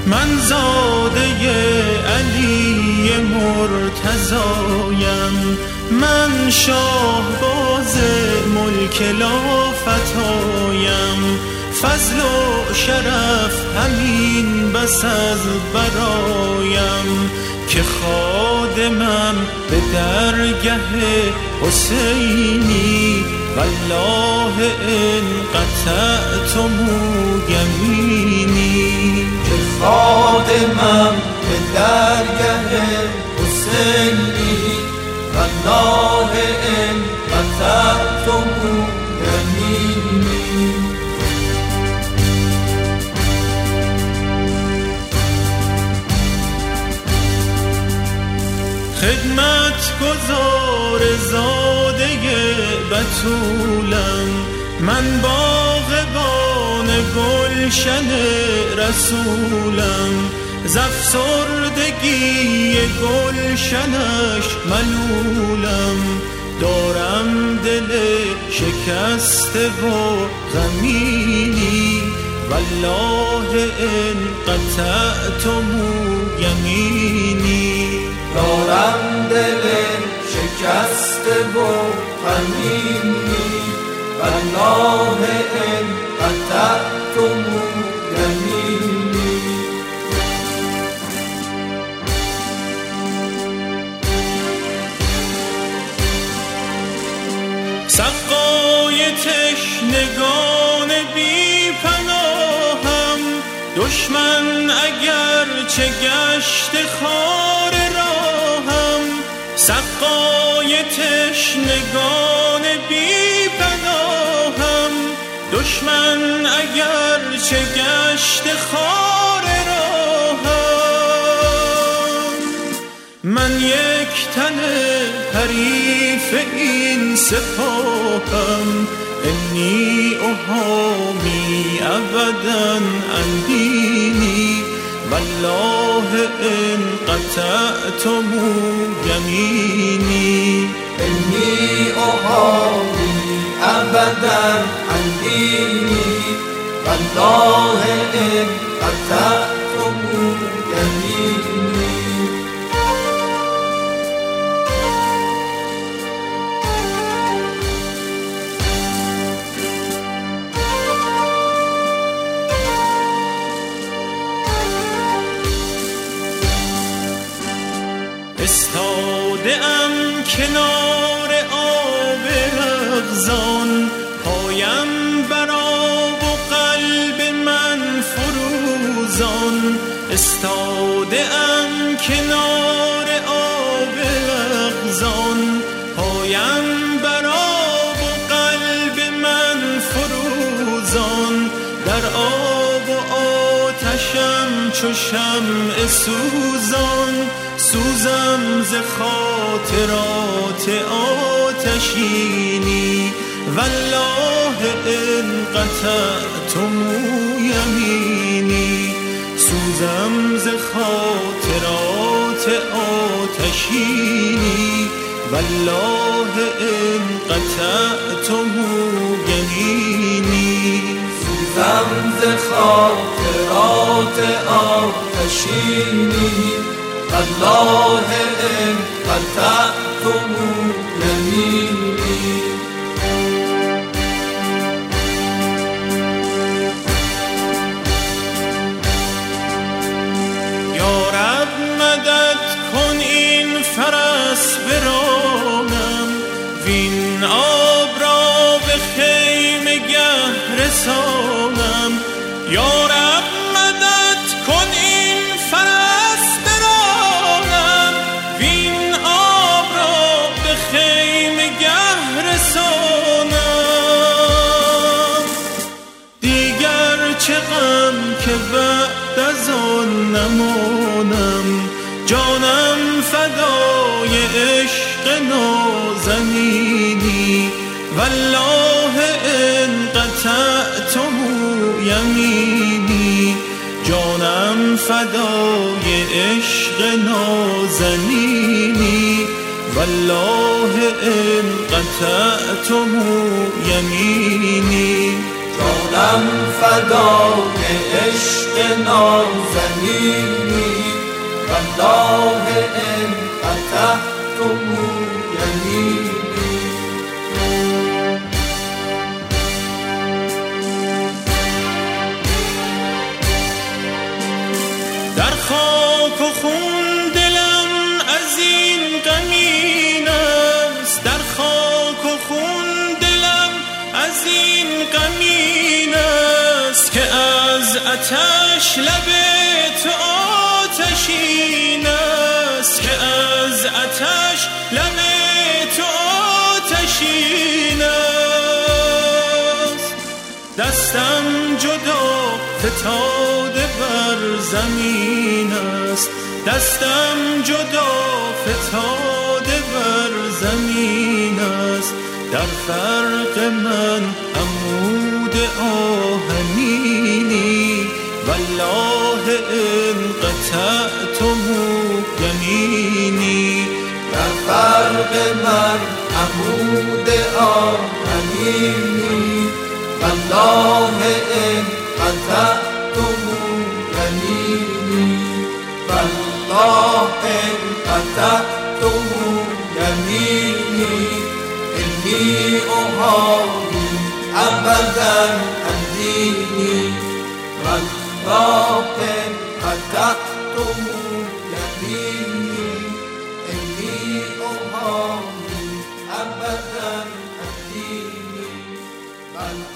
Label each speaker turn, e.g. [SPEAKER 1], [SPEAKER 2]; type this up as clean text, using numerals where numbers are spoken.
[SPEAKER 1] من زاده علی مرتضایم، من شاهباز ملک لافتایم، فضل و شرف همین بس از برایم، که خادمم به درگه حسینی، والله ان قطعتم یمینی.
[SPEAKER 2] که خادمم به درگه حسینی، والله ان قطعتم یمینی.
[SPEAKER 1] خدمت گزار زاده بتولم، من باغبان گلشن رسولم، زفسردگی گلشنش ملولم، دارم دل شکسته و غمینی، والله ان قطعتم یمینی.
[SPEAKER 2] دارم دل شکسته و غمینی، والله ان قطعتم یمینی.
[SPEAKER 1] سقای تشنگان بی پناهم، دشمن اگر چه گشت خار راهم، سقای تشنگان بی پناهم، دشمن اگر چه گشت خار راهم، من یک تن حریف این سپاهم، انی احامی ابدا عن دینی، والله ان قطعتم یمینی.
[SPEAKER 2] انی احامی ابدا عن دینی، والله ان قطعتم یمینی.
[SPEAKER 1] استاده ام کنار آب رغزان، پایم بر آب و قلب من فروزان، استاده ام کنار آب رغزان، پایم بر آب و قلب من فروزان، در آب و آتشم چو شمع سوزان، سوزم ز خاطرات آتشینی، والله ان قطعتم یمینی. سوزم ز خاطرات آتشینی، والله ان قطعتم یمینی.
[SPEAKER 2] سوزم ز خاطرات آتشینی، والله ان قطعتم یمینی.
[SPEAKER 1] یا رب مدد کن این فرس برانم، وین آب را به خیمه گه رسانم، یا رب مدد کن این فرس برانم، وین آب را به خیمه گه رسانم. دیگر چه غم که بعد از آن نمانم، جانم فدای عشق نازنینی، والله ان قطعتم یمینی. جانم فدای عشق نازنینی، والله ان قطعتم یمینی.
[SPEAKER 2] جانم فدای عشق نازنینی والله ان قطعتم یمینی.
[SPEAKER 1] در خاک و خون دلم از این غمین است، در خاک و خون دلم از این غمین است که از آتش لب تو آتشین است، که از آتش لب تو آتشین است. دستم جدا فتاده بر زمین است، دستم جدا فتاده بر زمین است. در فرق من عمود آهنینی والله ان قطعتم یمینی.
[SPEAKER 2] در فرق من عمود آهنینی والله ان قطعتم یمینی. والله ان قطعتم یمینی انی احاول ابدا عن دینی. والله ان قطعتم یمینی انی احاول ابدا عن دینی.